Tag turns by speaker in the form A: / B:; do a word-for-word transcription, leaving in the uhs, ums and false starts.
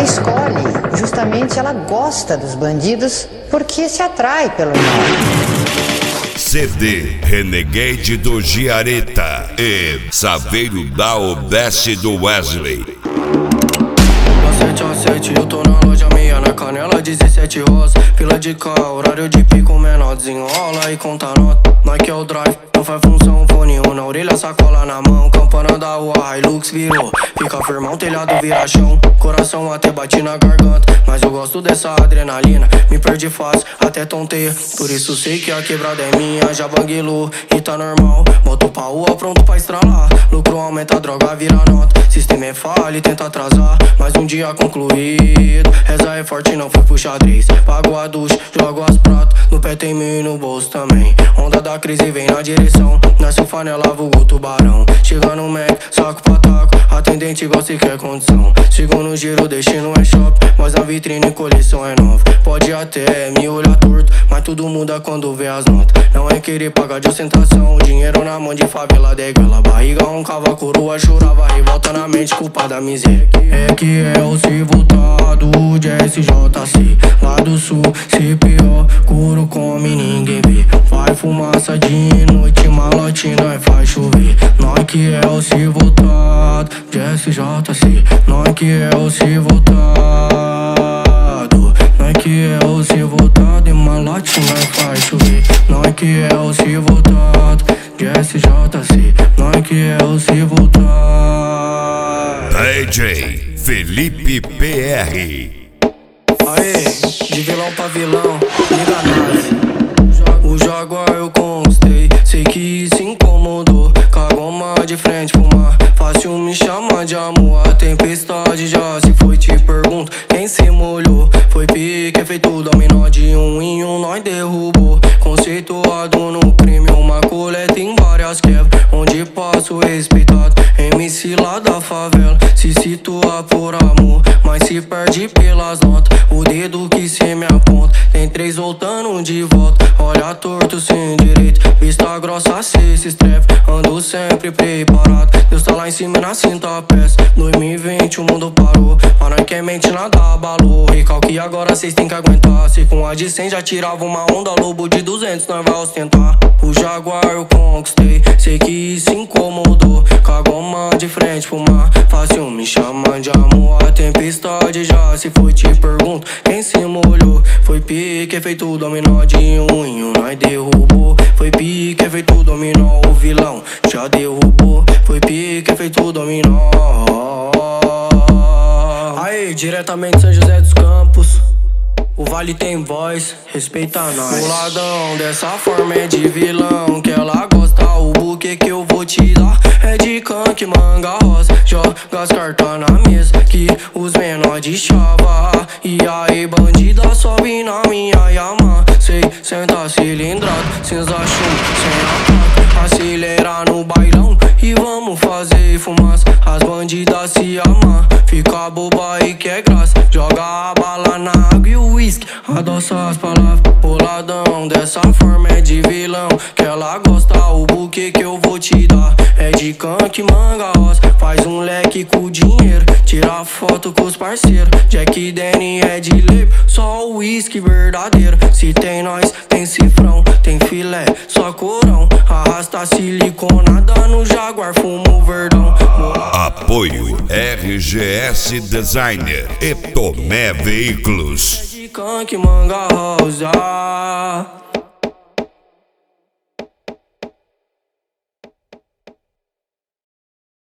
A: escolhe, justamente ela gosta dos bandidos porque se atrai pelo mal.
B: C D Renegade do Giareta e Saveiro da Odesse do Wesley.
C: sete a sete, eu tô na loja meia, na canela dezessete rosa. Fila de carro, horário de pico, menor desenrola e conta nota. Nike é o drive, não faz função, fone um na orelha, sacola na mão. Campana da rua, Hilux virou, fica firmão, telhado vira chão. Coração até bate na garganta, mas eu gosto dessa adrenalina. Me perdi fácil, até tonteia, por isso sei que a quebrada é minha. Já banguelou e tá normal, boto pra rua pronto pra estralar. Lucro aumenta, droga vira nota. Sistema é falha e tenta atrasar, mas um dia concluído. Reza é forte, não fui pro xadrez. Pago a ducha, jogo as pratos. No pé tem mil e no bolso também. Onda da crise vem na direção. Nasce o fanela, vulgo tubarão. Chega no Mac, saco pra taco. Atendente igual se quer condição. Chego no giro, destino é shopping, mas a vitrine coleção é nova. Pode até me olhar torto, mas tudo muda quando vê as notas. Não é querer pagar de ostentação. Dinheiro na mão de favela, degala. Barriga, um cava, coroa, chorava. Revolta na mente, culpa da miséria. É que é o se voltado de S J C. Lá do sul, C P O, couro come, ninguém vê. Vai fumaça de noite, malotina e faz chover. Nós que é o se voltado de S J C. Nós que é o se voltado. Nós que é o se voltado e malotina e faz chover. Nós que é o se voltado de S J C. Nós que é o se voltado.
B: D J Felipe P R.
C: Aê, de vilão pra vilão, liga nós. O Jaguar eu conquistei, sei que se incomodou. Cagoma de frente pro mar, fácil me chamar de amor. A tempestade já se foi, te pergunto quem se molhou. Foi pique, é feito dominó, de um em um nós derrubou. Conceituado no crime, uma coleta em várias quebras. Onde passo respeitado, M C lá da favela. Se situa por amor, mas se perde pelas notas. O dedo que se me aponta, tem três voltando de volta. Olha torto sem direito, vista grossa cê se estreve. Ando sempre preparado, Deus tá lá em cima na cinta peça. dois mil e vinte o mundo parou, mas nós que mente nada abalou. Recalque agora cês tem que aguentar. Se com a de cem já tirava uma onda, lobo de duzentos nós vai ostentar. O Jaguar eu conquistei, sei que se incomodou. Cagoma de frente pro mar, fácil me chama de amor. A tempestade já se foi, te pergunto quem se molhou. Foi pique, é feito dominó, de um em um nós derrubou. Foi pique, é feito dominó, o vilão já derrubou. Foi pique, é feito dominó. Aí, diretamente São José dos Campos, o vale tem voz, respeita nós. O ladrão dessa forma é de vilão, que ela gosta. O buquê que eu vou te dar é de canque, manga rosa. Joga as cartas na mesa, que os menor de chava. E aí bandida sobe na minha Yamaha. Sei, senta cilindrado, cinza chumbo, sem ataque. Acelera no bailão e vamos fazer fumaça. As bandidas se amam, fica boba e quer graça. Joga a bala na água e o whisky, adoça as palavras. Boladão dessa forma é de vilão, que ela gosta. O buquê que eu vou te dar é de canque, manga rosa. Faz um leque com dinheiro, tira foto com os parceiros. Jack Danny é de leve, só o whisky verdadeiro. Se tem nós, tem cifrão, tem filé, só corão. Arrasta siliconada no Jaguar, fumo verdão.
B: Apoio R G S Designer e Tomé Veículos.
C: É de canque, manga rosa.